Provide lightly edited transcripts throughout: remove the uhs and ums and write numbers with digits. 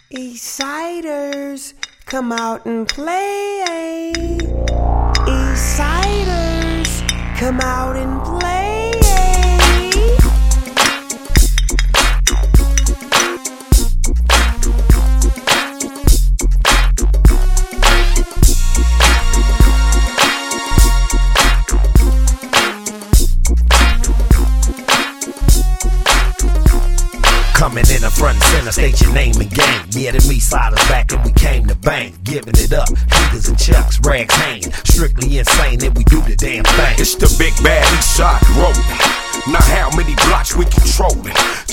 Eastsiders, come out and play. Eastsiders, come out and play. Coming in the front and center, state your name and game. Yeah, the Eastsiders back and we came to bang. Giving it up, heaters and chucks, rags hanging. Strictly insane and we do the damn thing. It's the big bad Eastside Road. Now how many blocks we controlling?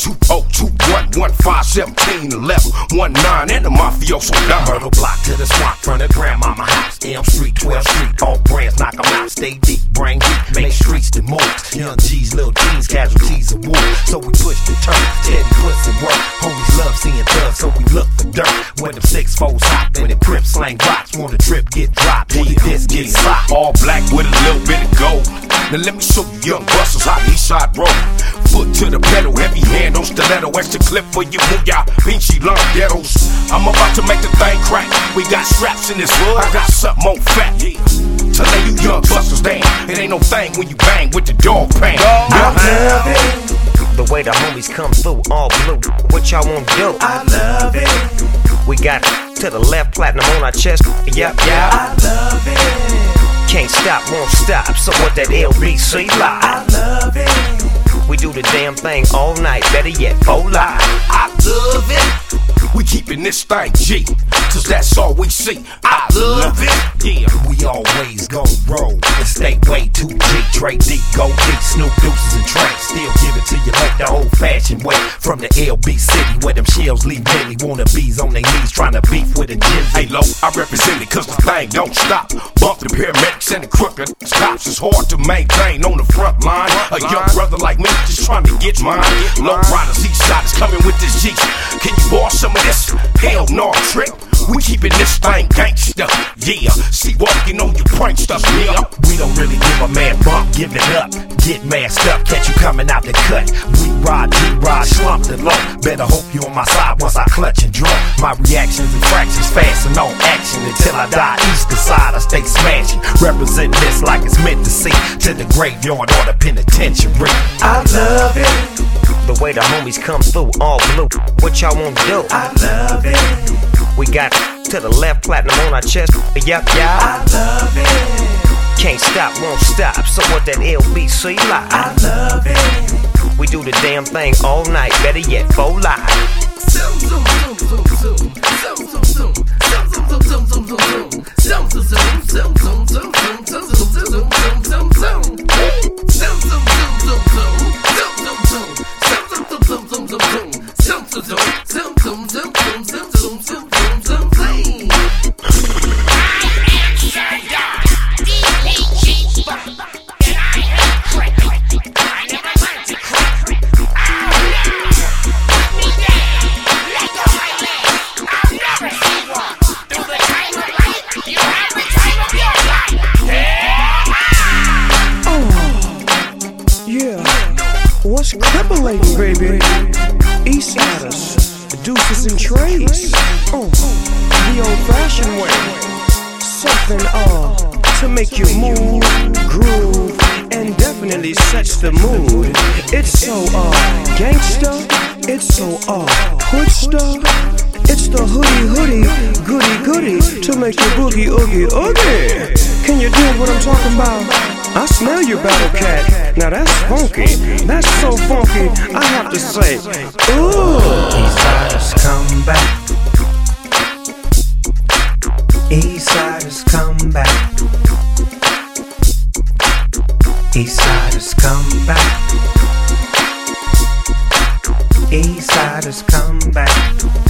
202115171119 and the mafioso down. Myrtle block to the swamp, front of grandmama house. Elm Street, 12th Street, all brands knock 'em out. Stay deep, brain deep, make streets the moves. Young G's, little teens, casualties of war. So we push the turn, Teddy puts in work. Homies love seeing thugs, so we look for dirt. When them 6-4s hop, when the Crips slang rocks. When the trip get dropped, when the disc get socked. All black with a little bit of gold. Now let me show you young busters how Eastside roll. Foot to the pedal, heavy hand on stiletto. Extra clip for you, booyah, pinchy long ghettos. I'm about to make the thing crack. We got straps in this wood, I got something more fat. To lay you young busters down, it ain't no thing when you bang with the dog pan. I love it. The way the homies come through, all blue. What y'all wanna do? I love it. We got to the left, platinum on our chest. Yep. I love it. Can't stop, won't stop. So what that LBC I live? love it. We do the damn thing all night. Better yet, full live. I love it. We keepin' this thing G, cause that's all we see. I love it. Yeah, we always gon' roll and stay way too deep. Trey deep, go deep, Snoop Deuces and Trey. Still give it to you like the old-fashioned way. From the LB City where them shells leave Billy wannabes on their knees trying to beef with a Jizzy. Hey low, I represent it cause the thing don't stop. Bump the paramedics and the crooked cops. It's hard to maintain on the front line. A young brother like me just trying to get mine. Low riders, Eastsiders coming with this G. Can you borrow some of this? Hell no, trick. We keepin' this thing gangsta, yeah. See walking on you pranksters, yeah. We don't really give a man bump, give it up. Get masked up, catch you coming out the cut. We ride, G-ride, slump the low. Better hope you on my side once I clutch and draw. My reactions and fractions fast and on action. Until I die, Eastside I stay smashing. Represent this like it's meant to see. To the graveyard or the penitentiary. I love it. The way the homies come through, all blue. What y'all wanna do? I love it. We got to the left, platinum on our chest. Yep. I love it. Can't stop, won't stop. So what that LBC live? I love it. We do the damn thing all night. Better yet, full live. Zoom, zoom, zoom, zoom, zoom. Zoom, zoom, zoom. Zoom, zoom, zoom, zoom, zoom, zoom, zoom. Zoom, zoom, zoom, zoom, zoom, zoom, zoom, zoom, zoom, zoom, zoom, zoom, zoom. Zoom, zoom, zoom, zoom, zoom. Zoom, zoom, zoom. Zoom, zoom, zoom, zoom, zoom, zoom, zoom. Zoom, zoom, zoom, zoom, zoom, zoom, zoom, zoom, zoom, zoom, zoom, zoom. What's crippling, baby? Eastsiders, Deuces and Trays. The old-fashioned way. Something to make you move, groove, and definitely sets the mood. It's so gangsta, it's so hoodsta. It's the hoodie, goody to make you boogie, oogie. Can you dig what I'm talking about? I smell your battle cat. Now that's funky. That's so funky. I have to say, ooh. Eastsiders come back. Eastsiders come back. Eastsiders come back. Eastsiders come back.